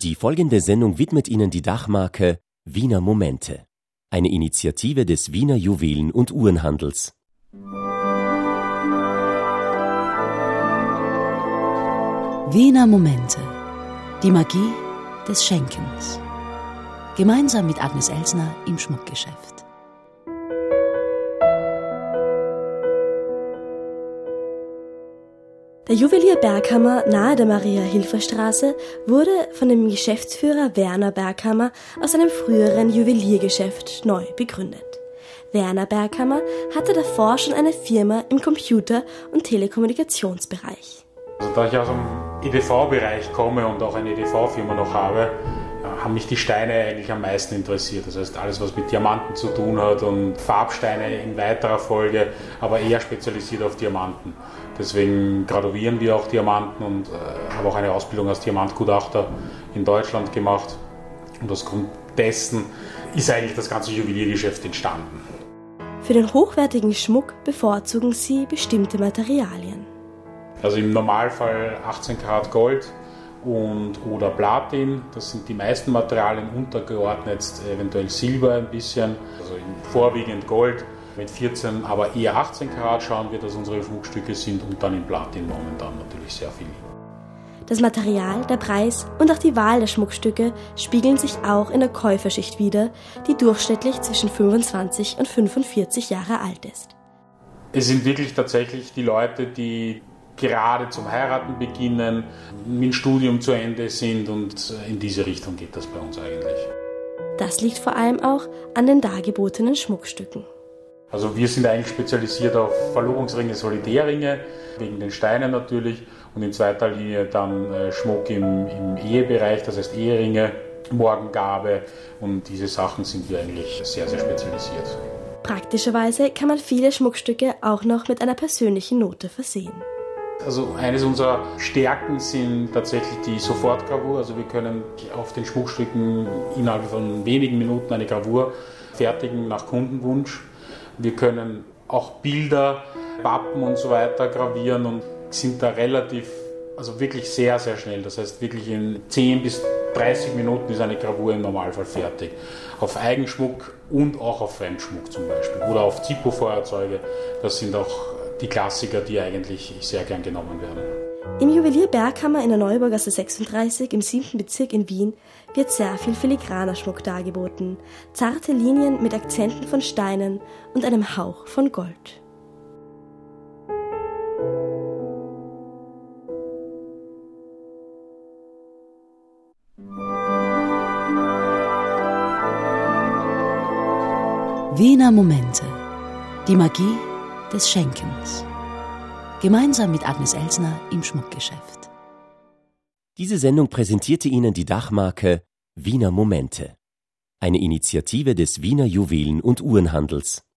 Die folgende Sendung widmet Ihnen die Dachmarke Wiener Momente, eine Initiative des Wiener Juwelen- und Uhrenhandels. Wiener Momente, die Magie des Schenkens. Gemeinsam mit Agnes Elsner im Schmuckgeschäft. Der Juwelier Berghammer nahe der Maria-Hilfer-Straße wurde von dem Geschäftsführer Werner Berghammer aus einem früheren Juweliergeschäft neu begründet. Werner Berghammer hatte davor schon eine Firma im Computer- und Telekommunikationsbereich. Also da ich aus dem EDV-Bereich komme und auch eine EDV-Firma noch habe, haben mich die Steine eigentlich am meisten interessiert. Das heißt, alles, was mit Diamanten zu tun hat und Farbsteine in weiterer Folge, aber eher spezialisiert auf Diamanten. Deswegen graduieren wir auch Diamanten und habe auch eine Ausbildung als Diamantgutachter in Deutschland gemacht. Und aus Grund dessen ist eigentlich das ganze Juweliergeschäft entstanden. Für den hochwertigen Schmuck bevorzugen sie bestimmte Materialien. Also im Normalfall 18 Karat Gold oder Platin, das sind die meisten Materialien, untergeordnet eventuell Silber ein bisschen, also vorwiegend Gold mit 14, aber eher 18 Karat schauen wir, dass unsere Schmuckstücke sind und dann in Platin momentan natürlich sehr viel. Das Material, der Preis und auch die Wahl der Schmuckstücke spiegeln sich auch in der Käuferschicht wider, die durchschnittlich zwischen 25 und 45 Jahre alt ist. Es sind wirklich tatsächlich die Leute, die gerade zum Heiraten beginnen, mit dem Studium zu Ende sind und in diese Richtung geht das bei uns eigentlich. Das liegt vor allem auch an den dargebotenen Schmuckstücken. Also wir sind eigentlich spezialisiert auf Verlobungsringe, Solitärringe, wegen den Steinen natürlich und in zweiter Linie dann Schmuck im Ehebereich, das heißt Eheringe, Morgengabe und diese Sachen sind wir eigentlich sehr, sehr spezialisiert. Praktischerweise kann man viele Schmuckstücke auch noch mit einer persönlichen Note versehen. Also eines unserer Stärken sind tatsächlich die Sofortgravur. Also wir können auf den Schmuckstücken innerhalb von wenigen Minuten eine Gravur fertigen nach Kundenwunsch. Wir können auch Bilder, Wappen und so weiter gravieren und sind da wirklich sehr, sehr schnell. Das heißt wirklich in 10 bis 30 Minuten ist eine Gravur im Normalfall fertig. Auf Eigenschmuck und auch auf Fremdschmuck zum Beispiel. Oder auf Zippo-Feuerzeuge. Das sind auch die Klassiker, die eigentlich sehr gern genommen werden. Im Juwelier Berghammer in der Neuburgasse 36 im 7. Bezirk in Wien wird sehr viel filigraner Schmuck dargeboten. Zarte Linien mit Akzenten von Steinen und einem Hauch von Gold. Wiener Momente, die Magie des Schenkens. Gemeinsam mit Agnes Elsner im Schmuckgeschäft. Diese Sendung präsentierte Ihnen die Dachmarke Wiener Momente, eine Initiative des Wiener Juwelen- und Uhrenhandels.